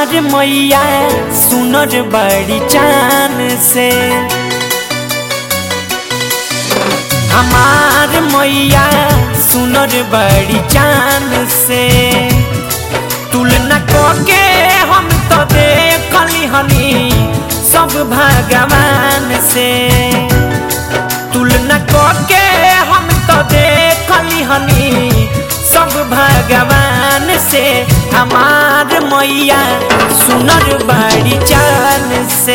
हमार मैया सुनर बड़ी चान से, हमार मैया सुनर बड़ी चान से। तुलना करके हम तो देखली हनी सब भगवान से, तुलना करके हम तो देखली हनी सब भगवान से। हमार मैया सुनर बड़ी चान से,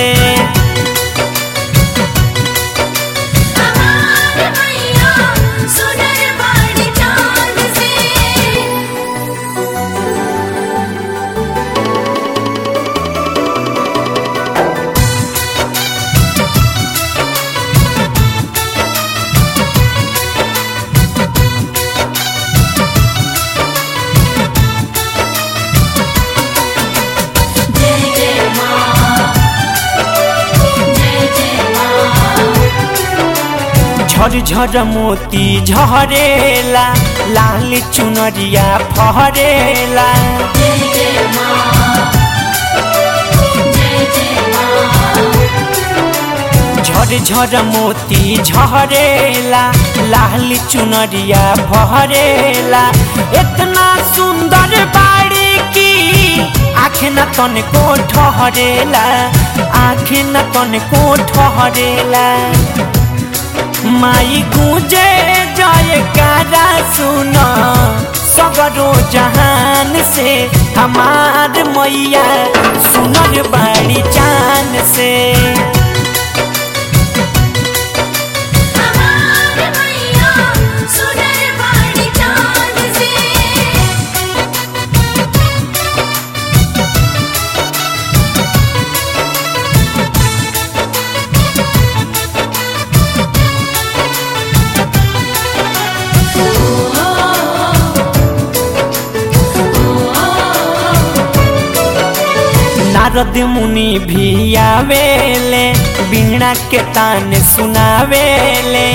झर मोती झरेला, लाल चुनरिया फहरेला। झर मोती झरेला, लाल चुनरिया फहरेला। इतना सुंदर बाड़ी की आँख न तन को ठहरेला, आँख न तन को ठहरेला। माई गूंजे जयकारा सुना सगरो जहान से। हमार मैया सुनर बड़ी चान से, हमार मैया सुनर बड़ी चान से। नारद मुनि भी आवेले, बीणा के तान सुनावेले।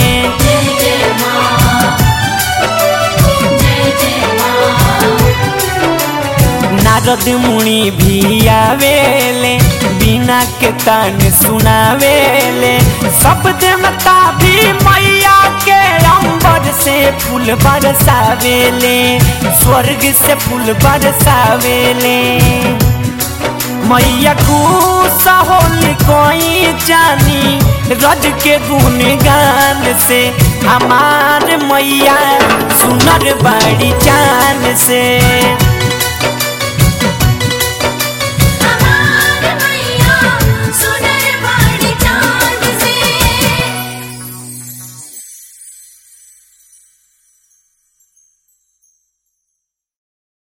नारद मुनि भी आवेले, बीणा के तान सुनावेले। सब देवता भी मैया के अंबर से फूल बरसावेले, स्वर्ग से फूल बरसावेले। मैया खुश होली कोई जानी रज के गुणगान से। हमार मैया सुनर बड़ी चान से।